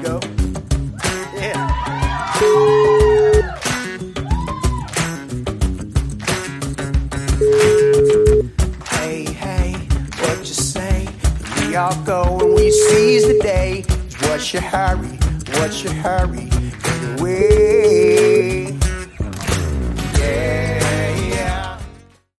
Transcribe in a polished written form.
go. Yeah. Hey, hey, what you say? We all go and we seize the day. What's your hurry? What's your hurry? Wait.